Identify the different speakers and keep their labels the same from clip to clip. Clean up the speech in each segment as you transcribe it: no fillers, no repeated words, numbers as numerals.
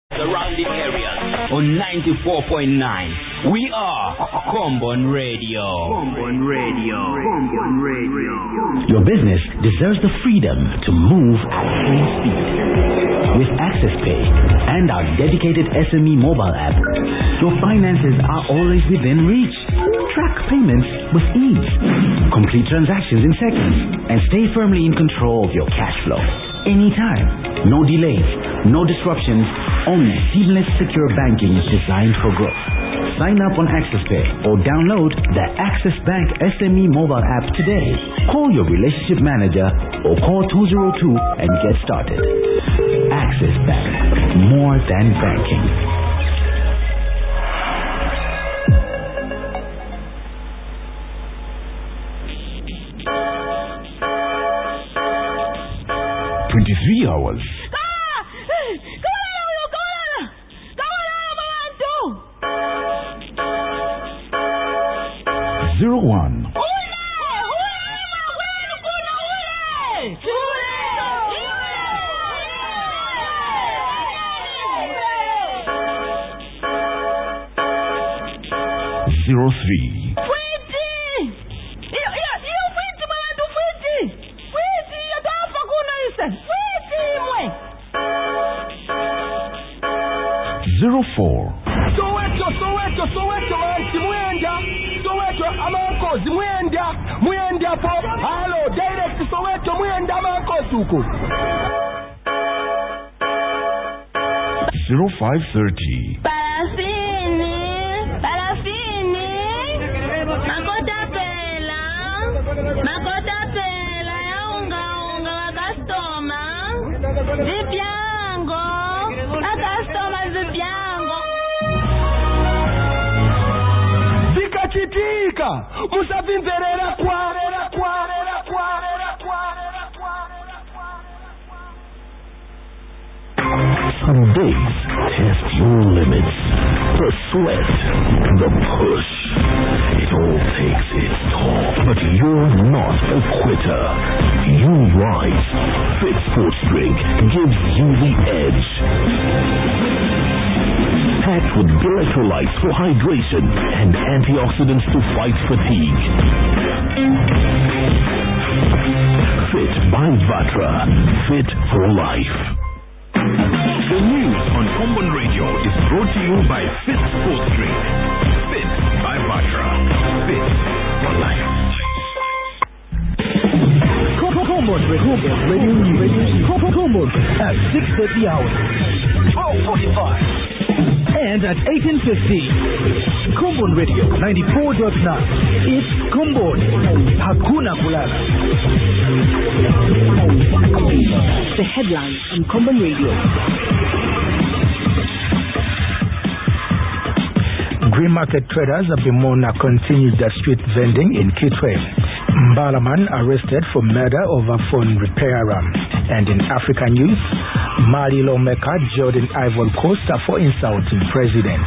Speaker 1: surrounding areas on 94.9. We are Combon Radio. Combon Radio. Combon Radio.
Speaker 2: Your business deserves the freedom to move at full speed. With Access Pay and our dedicated SME mobile app, your finances are always within reach. Track payments with ease. Complete transactions in seconds and stay firmly in control of your cash flow. Anytime. No delays, no disruptions, only seamless secure banking designed for growth. Sign up on Access Pay or download the Access Bank SME mobile app today. Call your relationship manager or call 202 and get started. Access Bank, more than banking.
Speaker 3: Hours. 01. Mwenda po halo direct Soweto mwenda mankosuko 0530
Speaker 4: Parafini Makota pela ya unga wa customer Zipiango a customer zipiango
Speaker 3: Zikachitika Musavinzerera Some days test your limits. The sweat, the push. It all takes its toll. But you're not a quitter. You rise. Fit Sports Drink gives you the edge. Packed with electrolytes for hydration and antioxidants to fight fatigue. Fit by Vatra. Fit for life. The news on Combon Radio is brought to you by Fit Sports Drink. Fit by Vatra. Fit for life. Combon Radio at 6:30 hours, 12:45, and at 18:50. Combon Radio 94.9. It's Combon. Hakuna Kulala.
Speaker 5: The headlines on Combon Radio.
Speaker 3: Green market traders of Bimona continued their street vending in Kitwe. Mbalaman arrested for murder over phone repairer. And in African news, Mali lawmaker jailed in Ivory Coast for insulting president.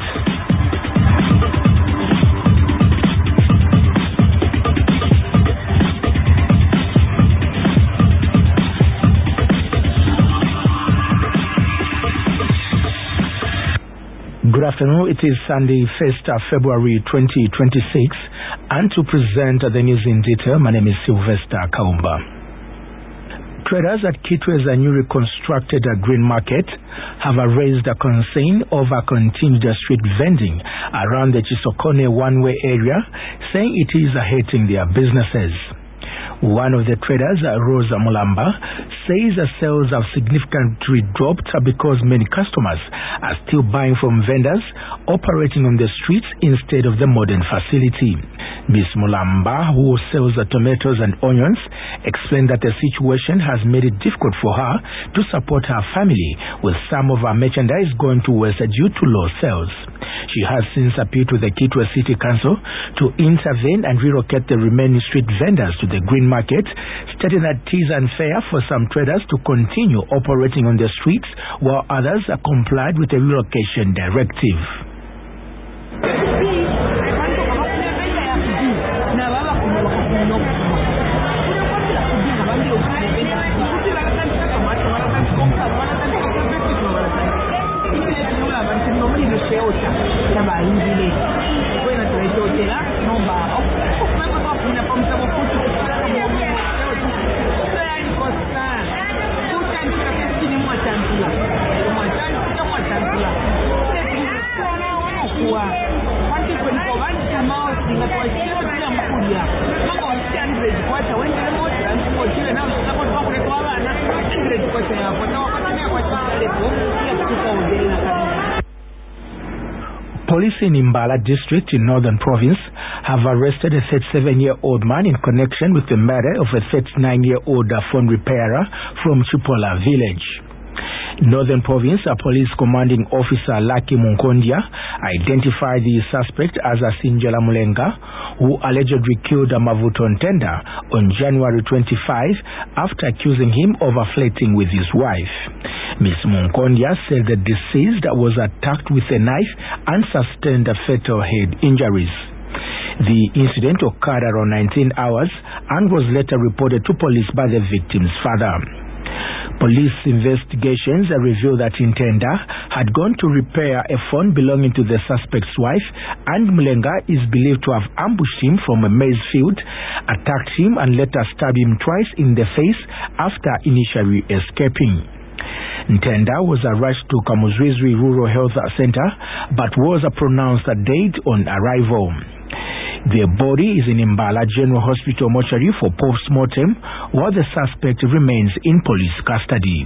Speaker 3: Good afternoon. It is Sunday, 1st of February 2026. And to present the news in detail, my name is Sylvester Kaumba. Traders at Kitwe's newly constructed green market have raised a concern over continued street vending around the Chisokone one-way area, saying it is hurting their businesses. One of the traders, Rosa Mulamba, says sales have significantly dropped because many customers are still buying from vendors operating on the streets instead of the modern facility. Ms. Mulamba, who sells tomatoes and onions, explained that the situation has made it difficult for her to support her family, with some of her merchandise going to waste due to low sales. She has since appealed to the Kitwe City Council to intervene and relocate the remaining street vendors to the green market, stating that it is unfair for some traders to continue operating on the streets while others are complied with the relocation directive.
Speaker 6: yota taba injile kwena tuletotela nomba okufuna kwafuna pamsabo futhi kufuna ngomo sai kosta kutantula kutini mwatantula kwa wanti kwenye wanti kamao singa kwa sio kila mkulia mama wasianze kwacha wende moja angotiwe nao sababu tukakule kwa bana ndio kwacha hapo na wakati kwa chale pia kutoka udela kabisa.
Speaker 3: Police in Imbala district in Northern Province have arrested a 37-year-old man in connection with the murder of a 39-year-old phone repairer from Chipola village. Northern Province Police Commanding Officer Lucky Munkondia identified the suspect as Asinjela Mulenga, who allegedly killed Mavuto Ntenda on January 25 after accusing him of flirting with his wife. Ms. Munkondia said the deceased was attacked with a knife and sustained fatal head injuries. The incident occurred around 19 hours and was later reported to police by the victim's father. Police investigations revealed that Ntenda had gone to repair a phone belonging to the suspect's wife, and Mulenga is believed to have ambushed him from a maize field, attacked him and later stabbed him twice in the face after initially escaping. Ntenda was rushed to Kamuzwizwi Rural Health Center but was pronounced dead on arrival. Their body is in Imbala General Hospital mortuary for post-mortem, while the suspect remains in police custody.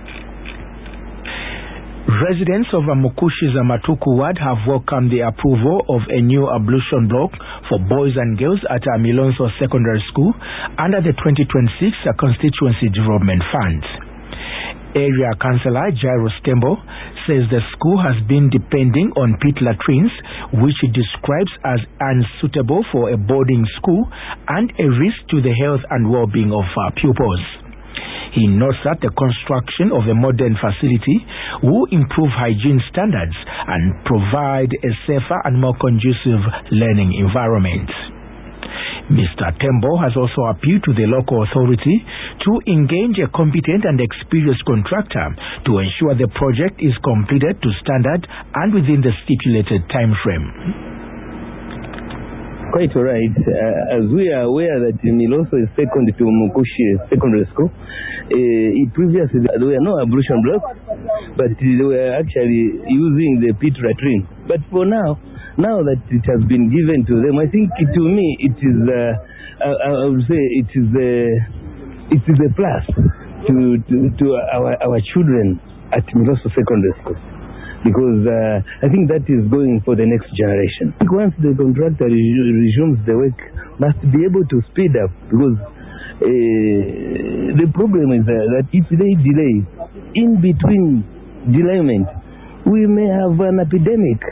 Speaker 3: Residents of Mukushi's Matuku ward have welcomed the approval of a new ablution block for boys and girls at Milonso Secondary School under the 2026 Constituency Development Fund. Area Councillor Jairus Tembo says the school has been depending on pit latrines, which he describes as unsuitable for a boarding school and a risk to the health and well-being of pupils. He notes that the construction of a modern facility will improve hygiene standards and provide a safer and more conducive learning environment. Mr. Tembo has also appealed to the local authority to engage a competent and experienced contractor to ensure the project is completed to standard and within the stipulated time frame.
Speaker 7: Quite right. As we are aware that Milonso is second to Mukushi Secondary School, previously there were no ablution blocks, but they were actually using the pit latrine. But for now that it has been given to them, I think to me it is, I would say it is a plus to our children at Milonso Secondary School. Because I think that is going for the next generation. Once the contractor resumes the work, must be able to speed up, because the problem is that if they delay, in between delayment, we may have an epidemic.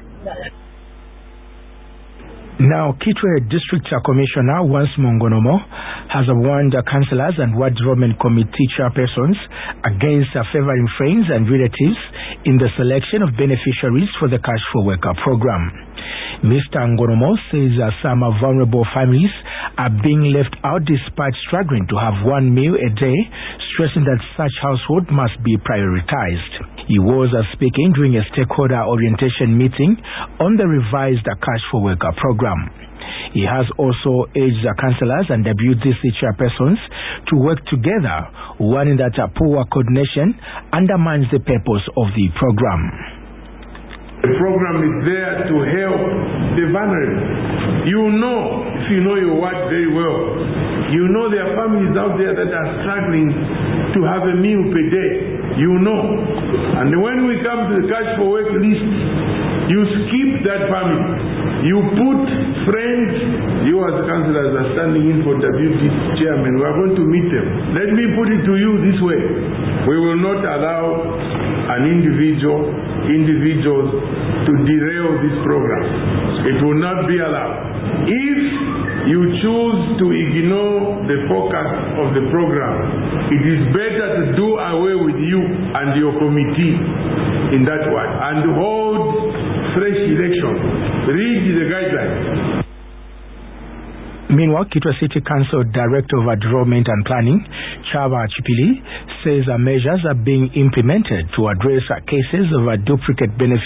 Speaker 3: Now, Kitwe District Commissioner Wans Mongonomo has warned councillors and ward development committee chairpersons against favoring friends and relatives in the selection of beneficiaries for the Cash for Worker program. Mr. Ngonomo says some vulnerable families are being left out despite struggling to have one meal a day, stressing that such household must be prioritized. He was speaking during a stakeholder orientation meeting on the revised Cash for Worker program. He has also urged the councillors and WDC chairpersons to work together, warning that poor coordination undermines the purpose of the program.
Speaker 8: The program is there to help the vulnerable. You know, if you know your ward very well, you know there are families out there that are struggling to have a meal per day. You know. And when we come to the Cash for Work list, you skip that family. You put friends. You as councillors are standing in for WD chairman. We are going to meet them. Let me put it to you this way. We will not allow an individuals to derail this program. It will not be allowed. If you choose to ignore the focus of the program, it is better to do away with you and your committee in that one and hold fresh election. Read the guidelines.
Speaker 3: Meanwhile, Kitwe City Council Director of Development and Planning, Chaba Chipili, says measures are being implemented to address cases of duplicate benefits